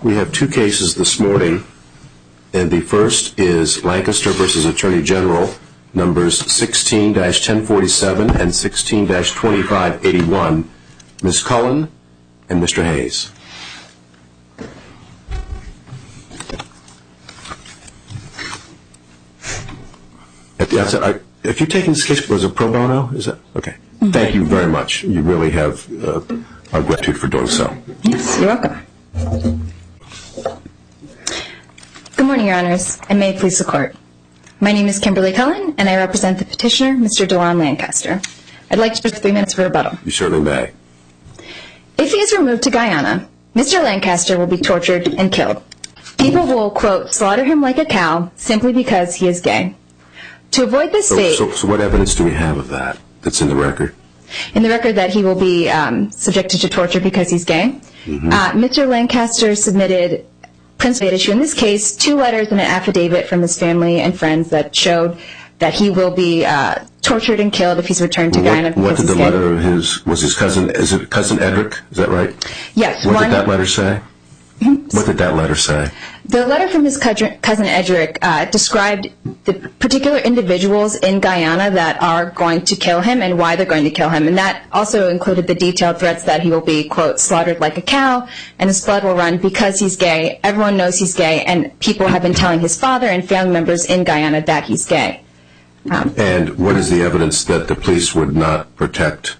We have two cases this morning, and the first is Lancaster v. Attorney General, numbers 16-1047 and 16-2581. Ms. Cullen and Mr. Hayes. At the outset, if you've taken this case, was it pro bono? Is it? Okay. Thank you very much. You really have our gratitude for doing so. Yes, you're welcome. Good morning, Your Honors, and may it please the Court. My name is Kimberly Cullen, and I represent the petitioner, Mr. DeJuan Lancaster. I'd like to take 3 minutes for rebuttal. You certainly may. If he is removed to Guyana, Mr. Lancaster will be tortured and killed. People will, quote, slaughter him like a cow simply because he is gay. To avoid this fate... So what evidence do we have of that that's in the record? In the record that he will be subjected to torture because he's gay. Mr. Lancaster submitted, principally at issue in this case, 2 letters and an affidavit from his family and friends that showed that he will be tortured and killed if he's returned to Guyana because he's gay. What did the letter of was his cousin, is it Cousin Edric, is that right? Yes. What did that letter say? What did that letter say? The letter from his cousin Edric described the particular individuals in Guyana that are going to kill him and why they're going to kill him. And that also included the detailed threats that he will be, quote, slaughtered like a cow and his blood will run because he's gay. Everyone knows he's gay, and people have been telling his father and family members in Guyana that he's gay. And what is the evidence that the police would not protect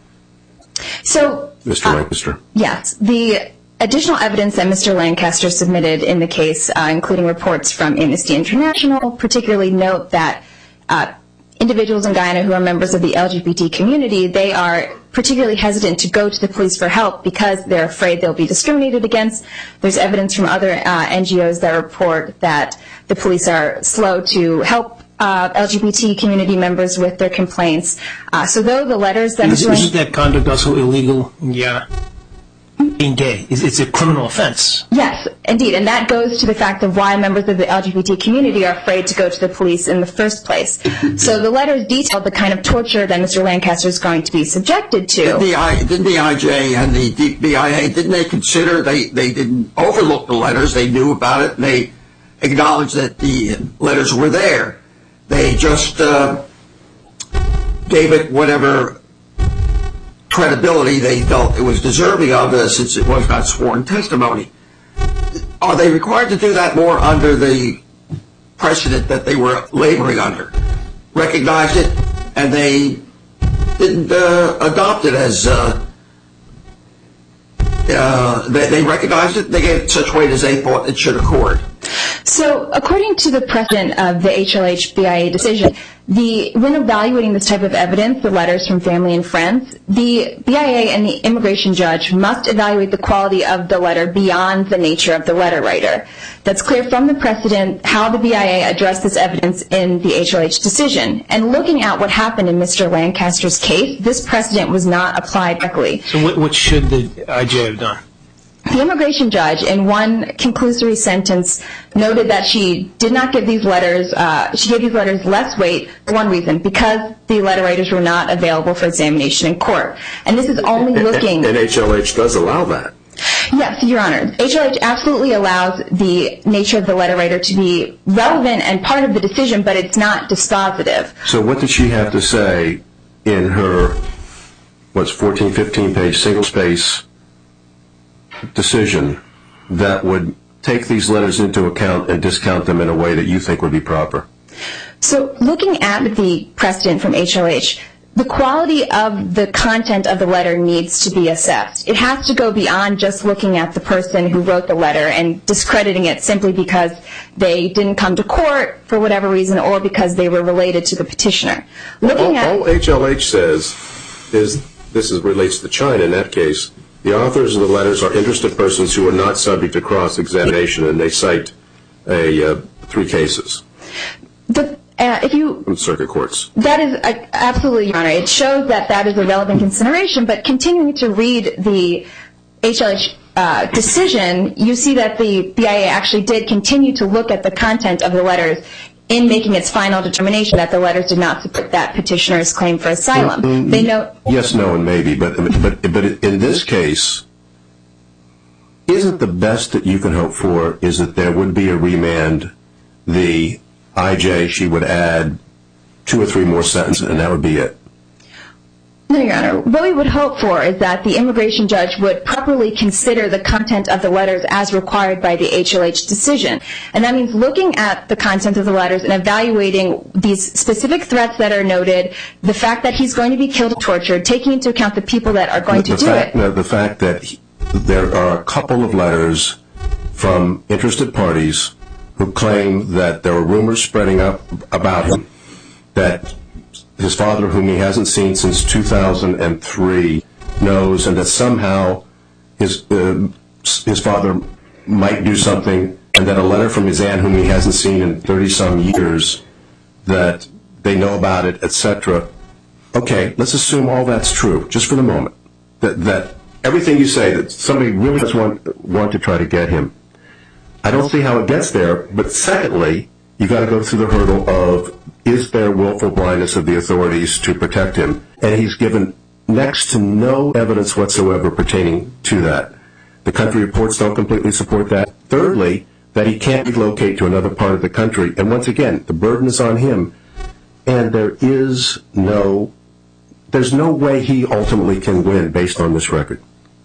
Mr. Lancaster? Yes. The additional evidence that Mr. Lancaster submitted in the case, including reports from Amnesty International, particularly note that individuals in Guyana who are members of the LGBT community, they are particularly hesitant to go to the police for help because they're afraid they'll be discriminated against. There's evidence from other NGOs that report that the police are slow to help LGBT community members with their complaints. So though the letters that Isn't that conduct also illegal? Yeah. Being gay, it's a criminal offense. Yes, indeed, and that goes to the fact of why members of the LGBT community are afraid to go to the police in the first place. So the letters detailed the kind of torture that Mr. Lancaster is going to be subjected to. Didn't the IJ and the BIA, didn't they consider, they didn't overlook the letters, they knew about it, and they acknowledged that the letters were there. They just gave it whatever credibility they felt it was deserving of, since it was not sworn testimony. Are they required to do that more under the precedent that they were laboring under? Recognized it, and they didn't adopt it as they recognized it, they gave it such weight as they thought it should accord. So according to the precedent of the HLH BIA decision, when evaluating this type of evidence, the letters from family and friends, the BIA and the immigration judge must evaluate the quality of the letter beyond the nature of the letter writer. That's clear from the precedent how the BIA addressed this evidence in the HLH decision. And looking at what happened in Mr. Lancaster's case, this precedent was not applied correctly. So what should the IJ have done? The immigration judge, in one conclusory sentence, noted that she did not give these letters, she gave these letters less weight for one reason, because the letter writers were not available for examination in court. And this is only looking... And HLH does allow that. Yes, Your Honor. HLH absolutely allows the nature of the letter writer to be relevant and part of the decision, but it's not dispositive. So what did she have to say in her, 14, 15-page single-space decision that would take these letters into account and discount them in a way that you think would be proper? So looking at the precedent from HLH, the quality of the content of the letter needs to be assessed. It has to go beyond just looking at the person who wrote the letter and discrediting it simply because they didn't come to court for whatever reason or because they were related to the petitioner. All HLH says is, relates to China in that case, the authors of the letters are interested persons who are not subject to cross-examination, and they cite 3 cases from circuit courts. That is absolutely, Your Honor. It shows that is a relevant consideration, but continuing to read the HLH decision, you see that the BIA actually did continue to look at the content of the letters in making its final determination that the letters did not support that petitioner's claim for asylum. Yes, no, and maybe, but in this case, isn't isn't the best that you can hope for is that there would be a remand, the IJ, she would add 2 or 3 more sentences, and that would be it? No, Your Honor. What we would hope for is that the immigration judge would properly consider the content of the letters as required by the HLH decision. And that means looking at the content of the letters and evaluating these specific threats that are noted, the fact that he's going to be killed or tortured, taking into account the people that are going to do it. The fact that there are a couple of letters from interested parties who claim that there are rumors spreading up about him, that his father, whom he hasn't seen since 2003, knows, and that somehow his father might do something, and that a letter from his aunt, whom he hasn't seen in 30-some years, that they know about it, etc. Okay, let's assume all that's true, just for the moment, that everything you say, that somebody really does want to try to get him. I don't see how it gets there, but secondly, you've got to go through the hurdle of, is there willful blindness of the authorities to protect him? And he's given next to no evidence whatsoever pertaining to that. The country reports don't completely support that. Thirdly, that he can't relocate to another part of the country. And once again, the burden is on him. And there's no way he ultimately can win based on this record.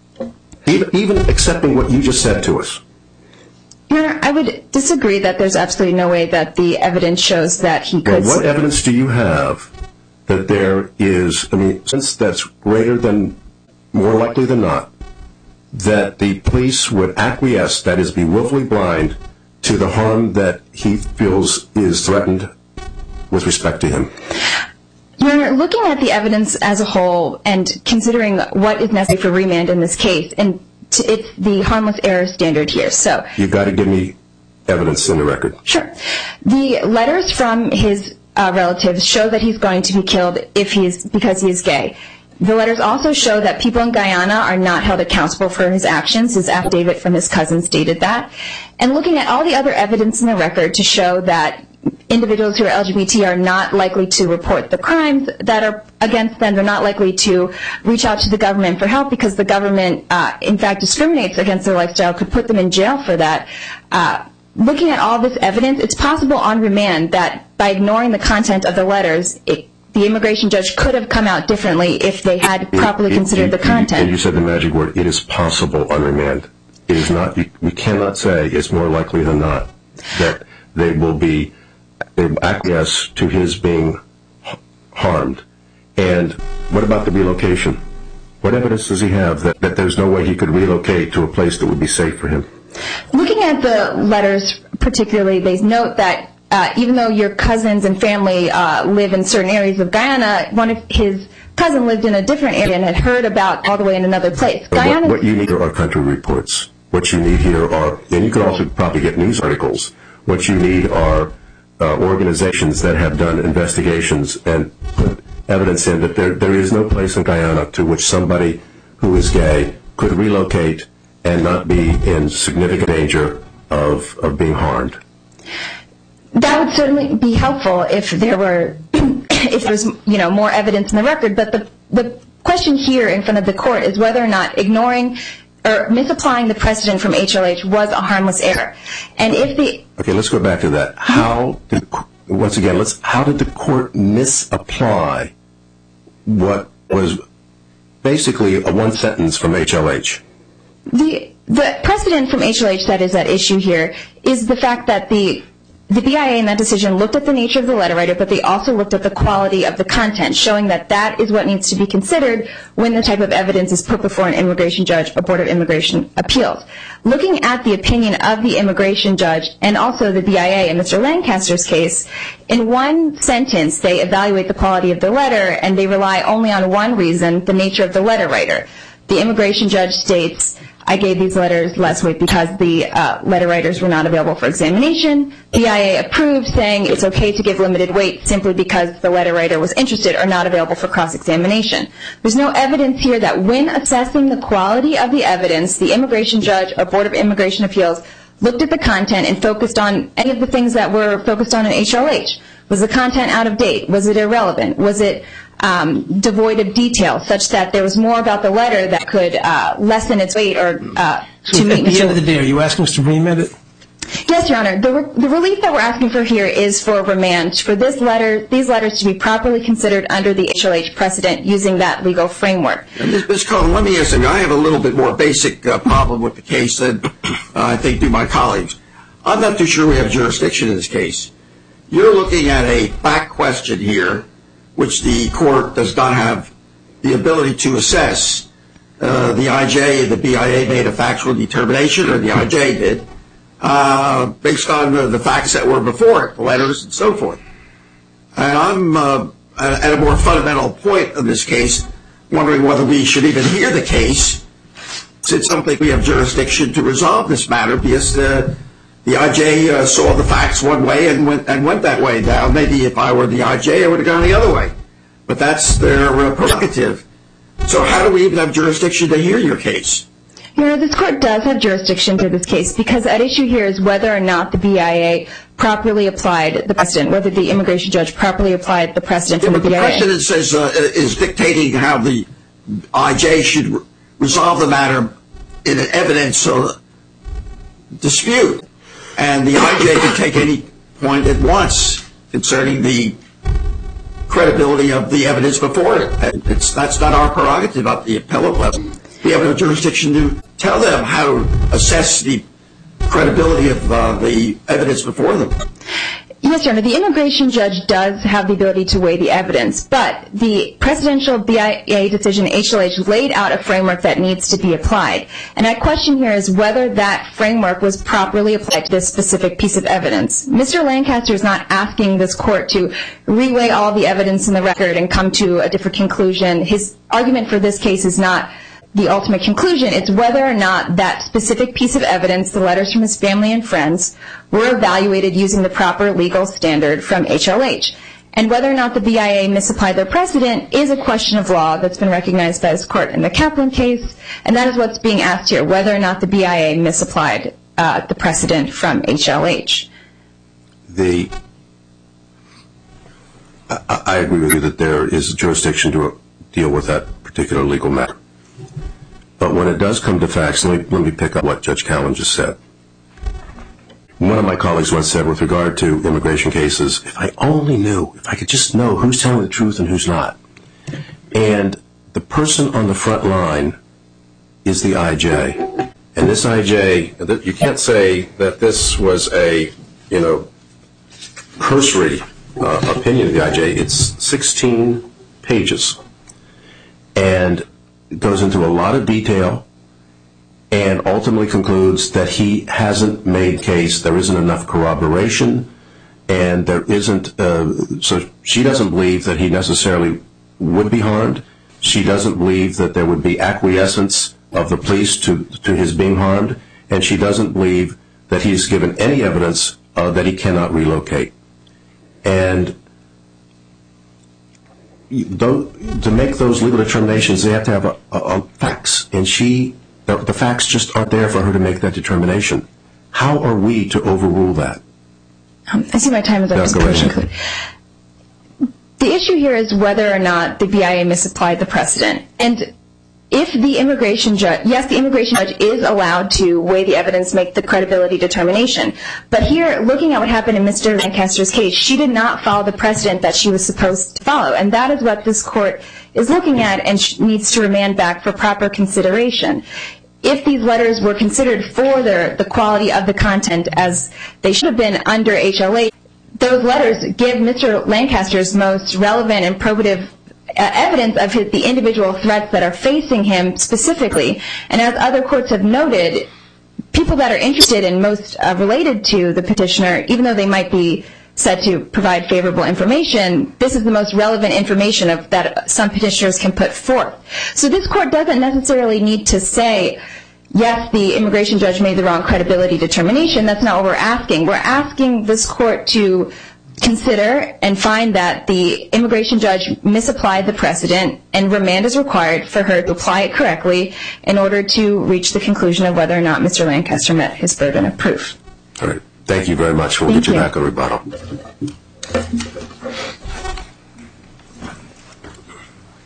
Even accepting what you just said to us. Your Honor, I would disagree that there's absolutely no way that the evidence shows that he could... Well, what evidence do you have that there is, since that's greater than, more likely than not, that the police would acquiesce, that is, be willfully blind, to the harm that he feels is threatened with respect to him? Your Honor, looking at the evidence as a whole and considering what is necessary for remand in this case, and it's the harmless error standard here. So you've got to give me evidence in the record. Sure. The letters from his relatives show that he's going to be killed because he is gay. The letters also show that people in Guyana are not held accountable for his actions. His affidavit from his cousin stated that. And looking at all the other evidence in the record to show that individuals who are LGBT are not likely to report the crimes that are against them. They're not likely to reach out to the government for help because the government, in fact, discriminates against their lifestyle, could put them in jail for that. Looking at all this evidence, it's possible on remand that by ignoring the content of the letters, the immigration judge could have come out differently if they had properly considered the content. And you said the magic word, it is possible on remand. It is not, we cannot say it's more likely than not that they will acquiesce to his being harmed. And what about the relocation? What evidence does he have that there's no way he could relocate to a place that would be safe for him? Looking at the letters particularly, they note that even though your cousins and family live in certain areas of Guyana, one of his cousin lived in a different area and had heard about all the way in another place. What you need are country reports. What you need here are, and you could also probably get news articles, what you need are organizations that have done investigations and put evidence in that there is no place in Guyana to which somebody who is gay could relocate and not be in significant danger of being harmed. That would certainly be helpful if there was more evidence in the record. But the question here in front of the court is whether or not ignoring or misapplying the precedent from HLH was a harmless error. And if the okay, let's go back to that. How did the court misapply what was basically a one sentence from HLH? The precedent from HLH that is at issue here is the fact that the BIA in that decision looked at the nature of the letter writer, but they also looked at the quality of the content, showing that that is what needs to be considered when the type of evidence is put before an immigration judge or Board of Immigration Appeals. Looking at the opinion of the immigration judge and also the BIA in Mr. Lancaster's case, in one sentence they evaluate the quality of the letter and they rely only on one reason, the nature of the letter writer. The immigration judge states, I gave these letters less weight because the letter writers were not available for examination. BIA approved, saying it's okay to give limited weight simply because the letter writer was interested or not available for cross-examination. There's no evidence here that when assessing the quality of the evidence, the immigration judge or Board of Immigration Appeals looked at the content and focused on any of the things that were focused on in HLH. Was the content out of date? Was it irrelevant? Was it devoid of detail, such that there was more about the letter that could lessen its weight or to meet. At the end of the day, are you asking us to remand it? Yes, Your Honor. The relief that we're asking for here is for remand, for these letters to be properly considered under the HLH precedent using that legal framework. Ms. Cohen, let me ask you, I have a little bit more basic problem with the case than I think do my colleagues. I'm not too sure we have jurisdiction in this case. You're looking at a fact question here, which the court does not have the ability to assess. The IJ, the BIA made a factual determination, or the IJ did, based on the facts that were before it, the letters and so forth. And I'm at a more fundamental point of this case, wondering whether we should even hear the case, since I don't think we have jurisdiction to resolve this matter, because the IJ saw the facts one way and went that way. Now, maybe if I were the IJ, I would have gone the other way. But that's their prerogative. So how do we even have jurisdiction to hear your case? Your Honor, this court does have jurisdiction to this case, because at issue here is whether or not the BIA properly applied the precedent, whether the immigration judge properly applied the precedent from the BIA. The precedent says, is dictating how the IJ should resolve the matter in an evidence dispute. And the IJ can take any point it wants concerning the credibility of the evidence before it. That's not our prerogative at the appellate level. We have no jurisdiction to tell them how to assess the credibility of the evidence before them. Yes, Your Honor, the immigration judge does have the ability to weigh the evidence, but the presidential BIA decision, HLH, laid out a framework that needs to be applied. And my question here is whether that framework was properly applied to this specific piece of evidence. Mr. Lancaster is not asking this court to reweigh all the evidence in the record and come to a different conclusion. His argument for this case is not the ultimate conclusion. It's whether or not that specific piece of evidence, the letters from his family and friends, were evaluated using the proper legal standard from HLH. And whether or not the BIA misapplied their precedent is a question of law that's been recognized by this court in the Kaplan case, and that is what's being asked here, whether or not the BIA misapplied the precedent from HLH. I agree with you that there is jurisdiction to deal with that particular legal matter. But when it does come to facts, let me pick up what Judge Cowan just said. One of my colleagues once said with regard to immigration cases, if I only knew, if I could just know who's telling the truth and who's not. And the person on the front line is the IJ. And this IJ, you can't say that this was a, cursory opinion of the IJ. It's 16 pages. And it goes into a lot of detail and ultimately concludes that he hasn't made case, there isn't enough corroboration, and there isn't, so she doesn't believe that he necessarily would be harmed. She doesn't believe that there would be acquiescence of the police to his being harmed, and she doesn't believe that he's given any evidence that he cannot relocate. And to make those legal determinations, they have to have facts, and the facts just aren't there for her to make that determination. How are we to overrule that? I see my time is up. No, go ahead. The issue here is whether or not the BIA misapplied the precedent. And if the immigration judge, yes, the immigration judge is allowed to weigh the evidence, make the credibility determination. But here, looking at what happened in Mr. Lancaster's case, she did not follow the precedent that she was supposed to follow. And that is what this court is looking at and needs to remand back for proper consideration. If these letters were considered for the quality of the content as they should have been under HLA, those letters give Mr. Lancaster's most relevant and probative evidence of the individual threats that are facing him specifically. And as other courts have noted, people that are interested and most related to the petitioner, even though they might be said to provide favorable information, this is the most relevant information that some petitioners can put forth. So this court doesn't necessarily need to say, yes, the immigration judge made the wrong credibility determination. That's not what we're asking. We're asking this court to consider and find that the immigration judge misapplied the precedent, and remand is required for her to apply it correctly in order to reach the conclusion of whether or not Mr. Lancaster met his burden of proof. All right. Thank you very much. We'll get you back on rebuttal.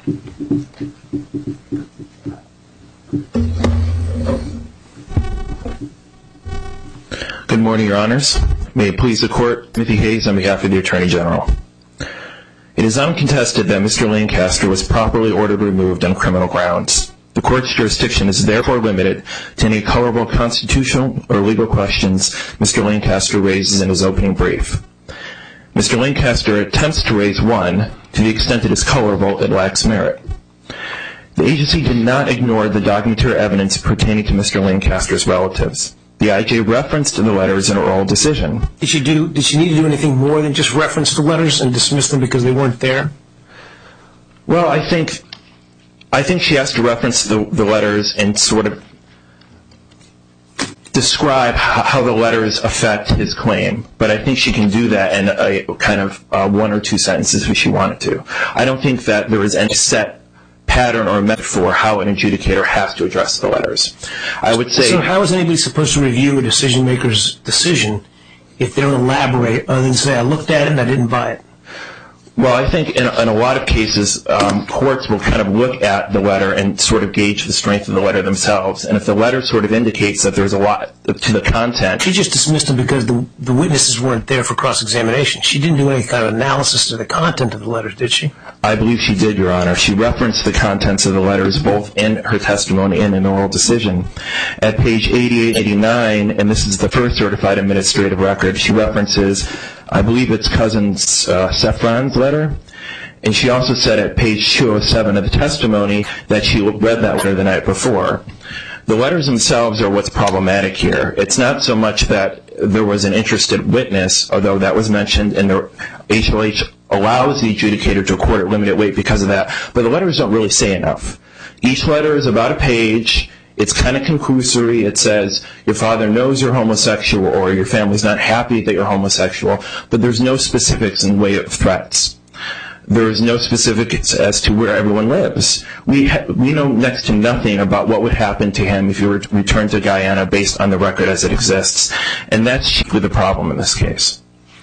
Good morning, Your Honors. May it please the Court, Timothy Hayes on behalf of the Attorney General. It is uncontested that Mr. Lancaster was properly ordered removed on criminal grounds. The Court's jurisdiction is therefore limited to any colorable constitutional or legal questions Mr. Lancaster raises in his opening brief. Mr. Lancaster attempts to raise one. To the extent it is colorable, it lacks merit. The agency did not ignore the documentary evidence pertaining to Mr. Lancaster's relatives. The IJ referenced the letters in her oral decision. Did she need to do anything more than just reference the letters and dismiss them because they weren't there? Well, I think she has to reference the letters and sort of describe how the letters affect his claim. But I think she can do that in a kind of one or two sentences if she wanted to. I don't think that there is any set pattern or method for how an adjudicator has to address the letters. I would say. So how is anybody supposed to review a decision-maker's decision if they don't elaborate other than say, I looked at it and I didn't buy it? Well, I think in a lot of cases, courts will kind of look at the letter and sort of gauge the strength of the letter themselves. And if the letter sort of indicates that there's a lot to the content. She just dismissed them because the witnesses weren't there for cross-examination. She didn't do any kind of analysis to the content of the letters, did she? I believe she did, Your Honor. She referenced the contents of the letters both in her testimony and in an oral decision. At page 88-89, and this is the first certified administrative record, she references, I believe it's cousin Safran's letter. And she also said at page 207 of the testimony that she read that letter the night before. The letters themselves are what's problematic here. It's not so much that there was an interested witness, although that was mentioned, and the HLH allows the adjudicator to accord it limited weight because of that, but the letters don't really say enough. Each letter is about a page. It's kind of conclusory. It says your father knows you're homosexual or your family's not happy that you're homosexual, but there's no specifics in way of threats. There is no specifics as to where everyone lives. We know next to nothing about what would happen to him if he were to return to Guyana based on the record as it exists, and that's chiefly the problem in this case.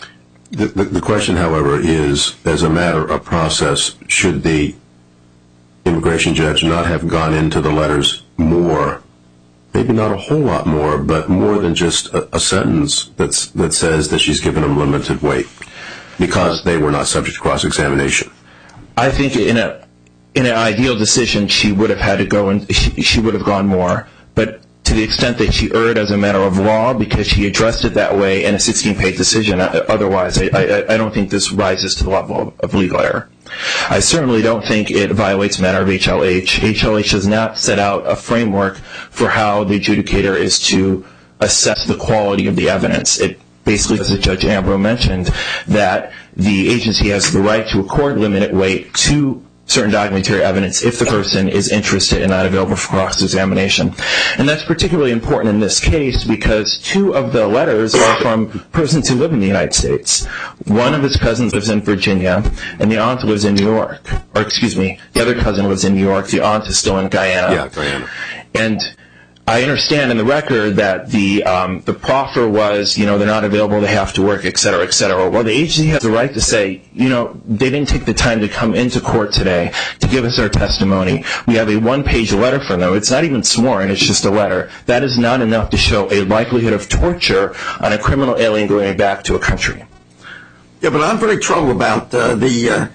The question, however, is, as a matter of process, should the immigration judge not have gone into the letters more, maybe not a whole lot more, but more than just a sentence that says that she's given them limited weight because they were not subject to cross-examination? I think in an ideal decision, she would have had to go and she would have gone more, but to the extent that she erred as a matter of law because she addressed it that way in a 16-page decision, otherwise I don't think this rises to the level of legal error. I certainly don't think it violates matter of HLH. HLH has not set out a framework for how the adjudicator is to assess the quality of the evidence. It basically, as Judge Ambrose mentioned, that the agency has the right to accord limited weight to certain documentary evidence if the person is interested and not available for cross-examination. And that's particularly important in this case because two of the letters are from persons who live in the United States. One of his cousins lives in Virginia, and the aunt lives in New York. Or, excuse me, the other cousin lives in New York. The aunt is still in Guyana. Yeah, Guyana. And I understand in the record that the proffer was, they're not available, they have to work, et cetera, et cetera. Well, the agency has the right to say, they didn't take the time to come into court today to give us our testimony. We have a one-page letter from them. It's not even sworn, it's just a letter. That is not enough to show a likelihood of torture on a criminal alien going back to a country. Yeah, but I'm very troubled about and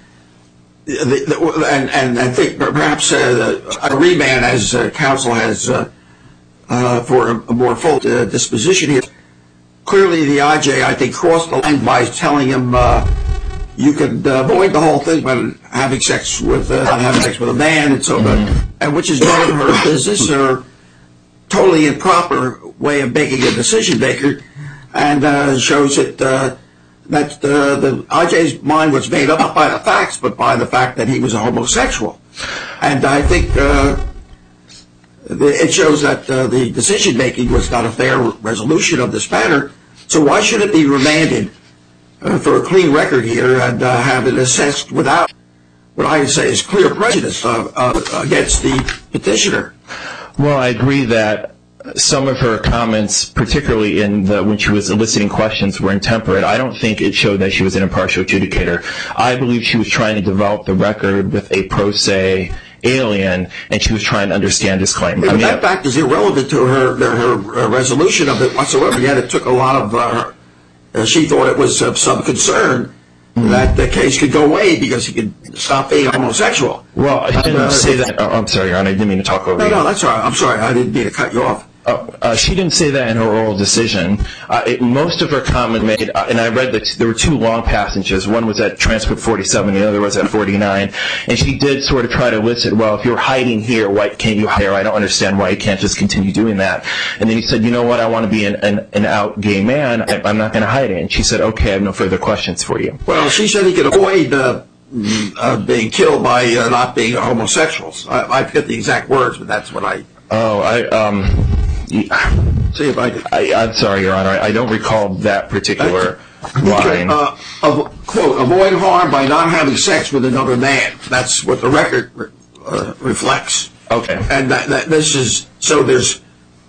I think perhaps a remand, as counsel has for a more full disposition here. Clearly, the IJ, I think, crossed the line by telling him you could avoid the whole thing by having sex with a man and so on, and which is none of her business or totally improper way of making a decision maker, and shows that the IJ's mind was made up not by the facts, but by the fact that he was a homosexual. And I think it shows that the decision-making was not a fair resolution of this matter. So why should it be remanded for a clean record here and have it assessed without what I would say is clear prejudice against the petitioner? Well, I agree that some of her comments, particularly when she was eliciting questions, were intemperate, I don't think it showed that she was an impartial adjudicator. I believe she was trying to develop the record with a pro se alien, and she was trying to understand his claim. Yeah, that fact is irrelevant to her resolution of it whatsoever. Yet it took a lot of, she thought it was of some concern that the case could go away because he could stop being homosexual. Well, I didn't say that. I'm sorry, Your Honor, I didn't mean to talk over you. No, that's all right. I'm sorry. I didn't mean to cut you off. She didn't say that in her oral decision. Most of her comment made, and I read that there were two long passages. One was at transcript 47, the other was at 49. And she did sort of try to elicit, well, if you're hiding here, why can't you hide here? I don't understand why you can't just continue doing that. And then he said, you know what, I want to be an out gay man. I'm not going to hide it. And she said, okay, I have no further questions for you. Well, she said he could avoid being killed by not being homosexuals. I forget the exact words, but that's what I... See if I did. I'm sorry, Your Honor. I don't recall that particular line. Quote, avoid harm by not having sex with another man. That's what the record reflects. Okay. And this is, so there's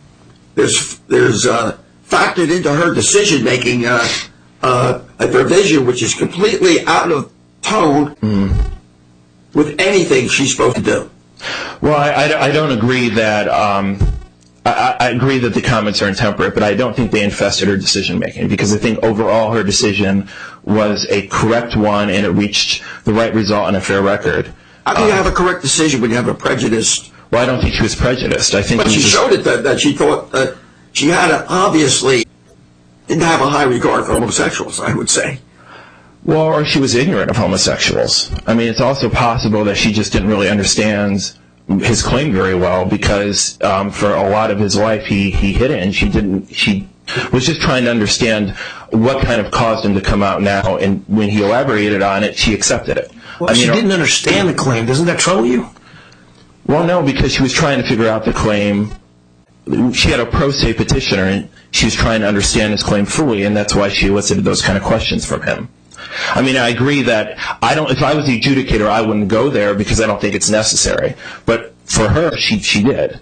factored into her decision making a provision which is completely out of tone with anything she's supposed to do. Well, I don't agree that. I agree that the comments are intemperate, but I don't think they infested her decision-making, because I think overall her decision was a correct one and it reached the right result on a fair record. How do you have a correct decision when you have a prejudiced? Well, I don't think she was prejudiced. I think but she showed it that she thought that she had obviously didn't have a high regard for homosexuals, I would say. Well, or she was ignorant of homosexuals. I mean, it's also possible that she just didn't really understand his claim very well, because for a lot of his life he hid it, and she was just trying to understand what kind of caused him to come out now, and when he elaborated on it, she accepted it. Well, she didn't understand the claim. Doesn't that trouble you? Well, no, because she was trying to figure out the claim. She had a pro se petitioner, and she was trying to understand his claim fully, and that's why she elicited those kind of questions from him. I mean, I agree that if I was the adjudicator, I wouldn't go there because I don't think it's necessary. But for her, she did.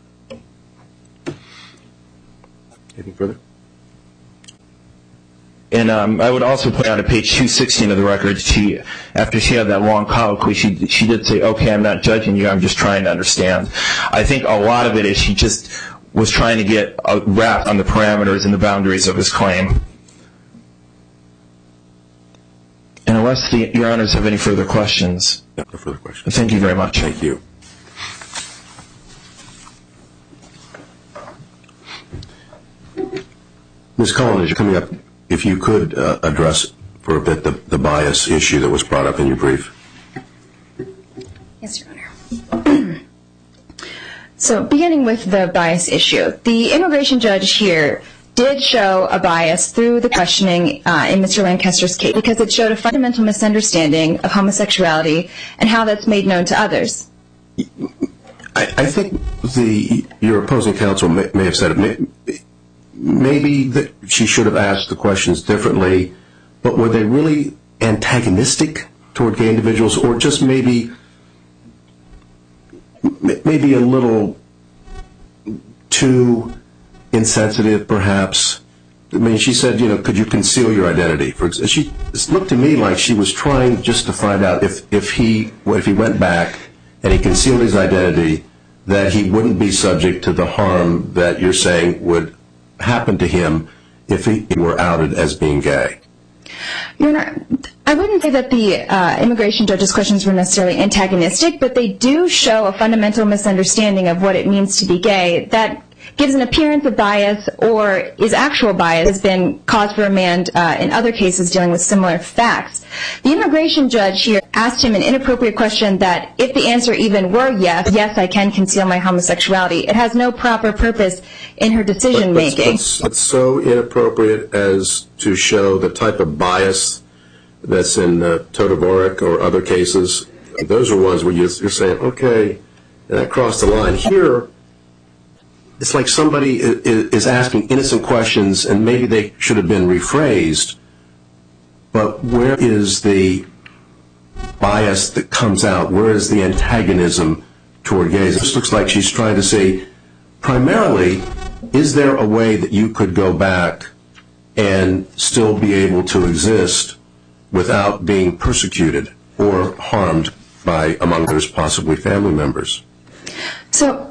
Anything further? And I would also point out at page 216 of the record, after she had that long colloquy, she did say, okay, I'm not judging you, I'm just trying to understand. I think a lot of it is she just was trying to get a wrap on the parameters and the boundaries of his claim. And unless Your Honors have any further questions. No further questions. Thank you very much. Thank you. Ms. Cullen, as you're coming up, if you could address for a bit the bias issue that was brought up in your brief. Yes, Your Honor. So beginning with the bias issue, the immigration judge here did show a bias through the questioning in Mr. Lancaster's case, because it showed a fundamental misunderstanding of homosexuality and how that's made known to others. I think your opposing counsel may have said it. Maybe that she should have asked the questions differently, but were they really antagonistic toward gay individuals, or just maybe a little too insensitive, perhaps? I mean, she said, could you conceal your identity? It looked to me like she was trying just to find out if he went back and he concealed his identity, that he wouldn't be subject to the harm that you're saying would happen to him if he were outed as being gay. Your Honor, I wouldn't say that the immigration judge's questions were necessarily antagonistic, but they do show a fundamental misunderstanding of what it means to be gay that gives an appearance of bias, or is actual bias, has been cause for remand in other cases dealing with similar facts. The immigration judge here asked him an inappropriate question that, if the answer even were yes, I can conceal my homosexuality, it has no proper purpose in her decision making. It's so inappropriate as to show the type of bias that's in Todorovic or other cases. Those are ones where you're saying, okay, that crossed the line. Here, it's like somebody is asking innocent questions, and maybe they should have been rephrased, but where is the bias that comes out? Where is the antagonism toward gays? This looks like she's trying to say, primarily, is there a way that you could go back and still be able to exist without being persecuted or harmed by, among others, possibly family members? So,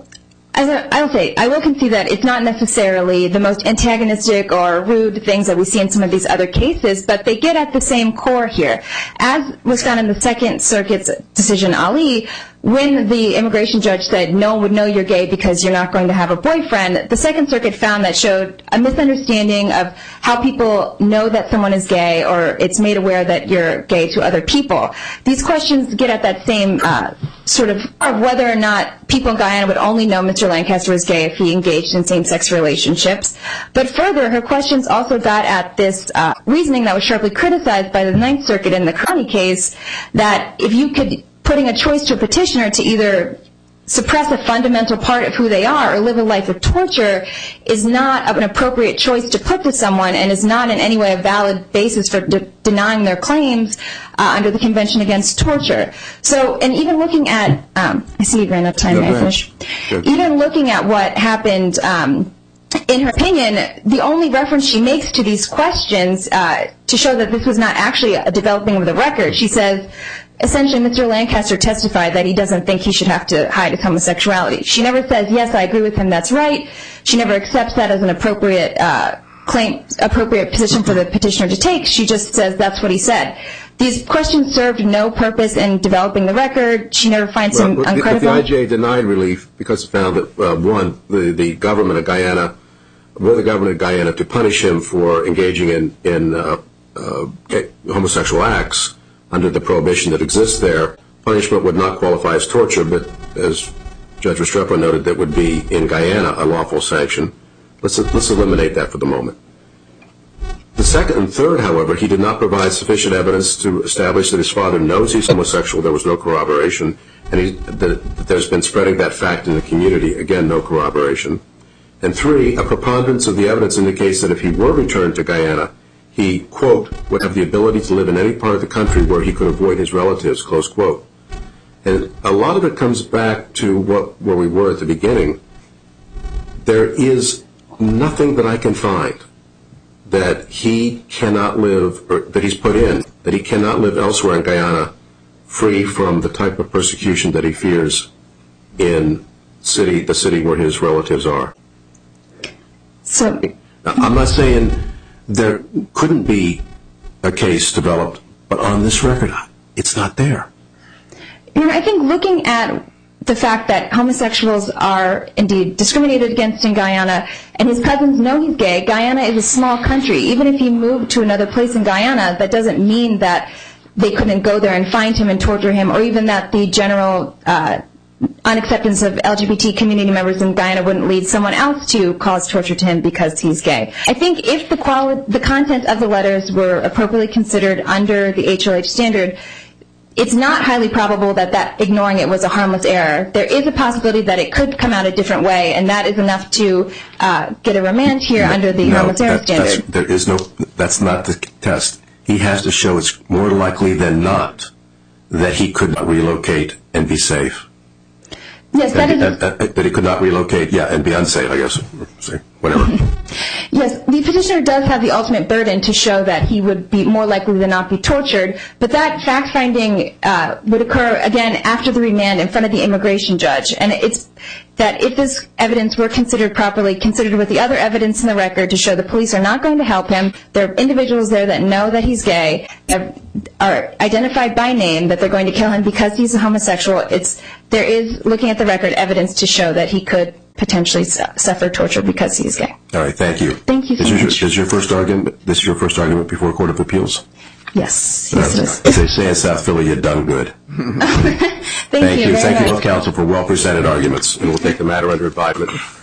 I will concede that it's not necessarily the most antagonistic or rude things that we see in some of these other cases, but they get at the same core here. As was found in the Second Circuit's decision, Ali, when the immigration judge said no one would know you're gay because you're not going to have a boyfriend, the Second Circuit found that showed a misunderstanding of how people know that someone is gay, or it's made aware that you're gay to other people. These questions get at that same sort of whether or not people in Guyana would only know Mr. Lancaster was gay if he engaged in same-sex relationships. But further, her questions also got at this reasoning that was sharply criticized by the Ninth Circuit in the Carney case, that if you could putting a choice to a petitioner to either suppress a fundamental part of who they are or live a life of torture is not an appropriate choice to put to someone and is not in any way a valid basis for denying their claims under the Convention Against Torture. So, and even looking at, I see you ran out of time, may I finish? Even looking at what happened in her opinion, the only reference she makes to these questions to show that this was not actually a developing of the record, she says, essentially, Mr. Lancaster testified that he doesn't think he should have to hide his homosexuality. She never says, yes, I agree with him, that's right. She never accepts that as an appropriate appropriate position for the petitioner to take. She just says that's what he said. These questions served no purpose in developing the record. She never finds him uncredible. But the IJ denied relief because it found that, one, the government of Guyana, to punish him for engaging in homosexual acts under the prohibition that exists there. Punishment would not qualify as torture, but as Judge Restrepo noted, that would be in Guyana a lawful sanction. Let's eliminate that for the moment. The second and third, however, he did not provide sufficient evidence to establish that his father knows he's homosexual. There was no corroboration. And that there's been spreading that fact in the community. Again, no corroboration. And three, a preponderance of the evidence indicates that if he were returned to Guyana, he, quote, would have the ability to live in any part of the country where he could avoid his relatives, close quote. And a lot of it comes back to where we were at the beginning. There is nothing that I can find that he cannot live, or that he's put in, that he cannot live elsewhere in Guyana free from the type of persecution that he fears in the city where his relatives are. So, now, I'm not saying there couldn't be a case developed, but on this record, it's not there. You know, I think looking at the fact that homosexuals are indeed discriminated against in Guyana, and his cousins know he's gay, Guyana is a small country. Even if he moved to another place in Guyana, that doesn't mean that they couldn't go there and find him and torture him, or even that the general unacceptance of LGBT community members in Guyana wouldn't lead someone else to cause torture to him because he's gay. I think if the content of the letters were appropriately considered under the HLH standard, it's not highly probable that ignoring it was a harmless error. There is a possibility that it could come out a different way, and that is enough to get a remand here under the harmless error standard. That's not the test. He has to show it's more likely than not that he could not relocate and be safe. Yes, that he could not relocate, and be unsafe, I guess. Whatever. Yes, the petitioner does have the ultimate burden to show that he would be more likely than not be tortured, but that fact-finding would occur, again, after the remand in front of the immigration judge. And it's that if this evidence were considered properly, considered with the other evidence in the record to show the police are not going to help him, there are individuals there that know that he's gay, that are identified by name, that they're going to kill him because he's a homosexual. There is, looking at the record, evidence to show that he could potentially suffer torture because he's gay. All right, thank you. Thank you so much. This is your first argument before a court of appeals? Yes. Yes, it is. As they say in South Philly, you've done good. Thank you very much. Thank you both, counsel, for well-presented arguments, and we'll take the matter under advisement.